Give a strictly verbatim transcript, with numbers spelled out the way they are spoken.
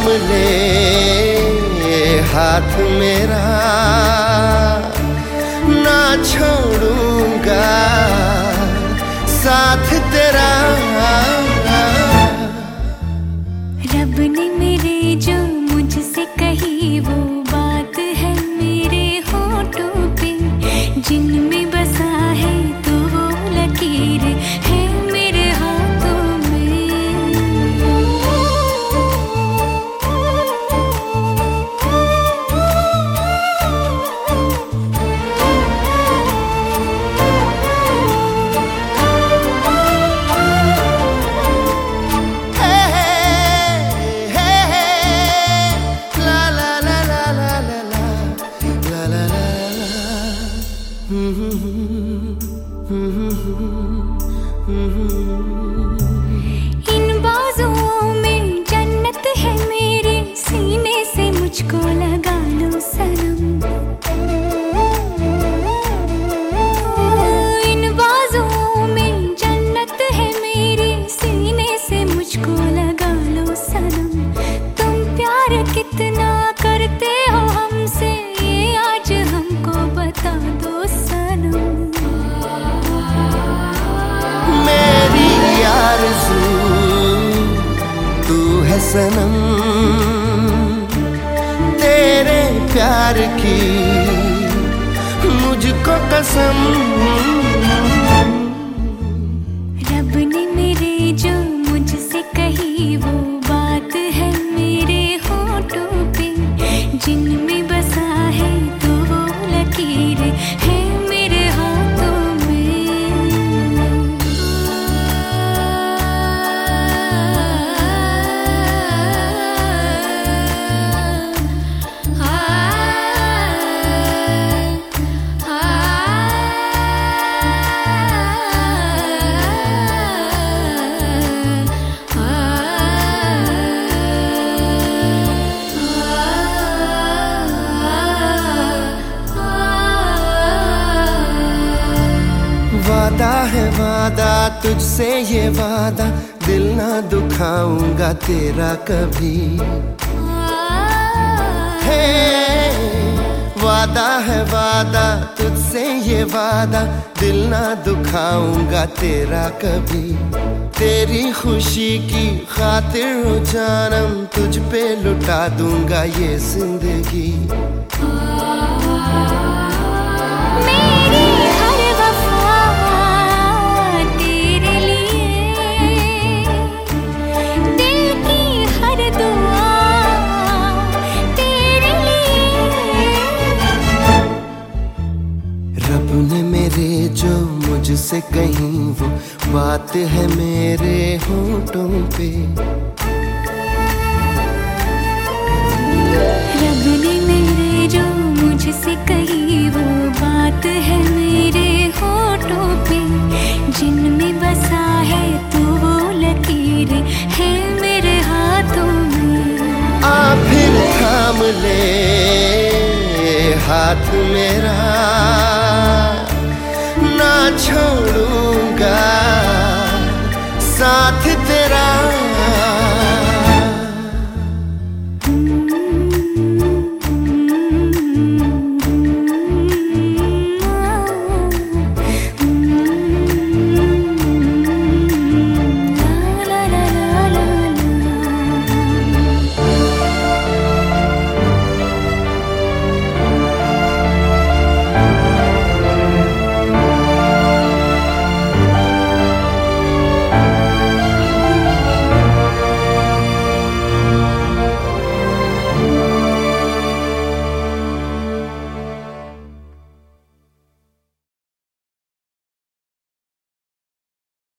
थाम ले हाथ मेरा, ना छोड़ूंगा साथ तेरा। रब ने मेरे जो मुझसे कही वो बात है मेरे होठों पे, जिनमें बसा है तो वो लकीर है मेरे हाथों में। इन बाजुओं में जन्नत है मेरे, सीने से मुझको लगा लो सनम। इन बाजुओं में जन्नत है मेरे, सीने से मुझको लगा लो सनम। तुम प्यार कितना करते हो हमसे, ये आज हमको बता दो सनम। मेरी आरज़ू तू है सनम, तेरे प्यार की मुझको कसम। रब ने मेरे जो मुझसे कही वो बात है मेरे होठों पे, जिनमें बसा है तो वो लकीर है मेरे हाथों में। वादा है वादा तुझसे ये वादा, दिल ना दुखाऊंगा तेरा कभी। हे वादा है वादा तुझसे ये वादा, दिल ना दुखाऊंगा तेरा कभी। तेरी खुशी की खातिर हो जानम, तुझ पे लुटा दूंगा ये जिंदगी। रब ने मेरे जो मुझसे कहीं वो बात है मेरे होठों पे। रब ने मेरे जो मुझसे कही वो बात है मेरे होठों पे, जिनमें बसा है तो वो लकीर है मेरे हाथों में। आ फिर थाम ले हाथ मेरा, ना छोड़ूंगा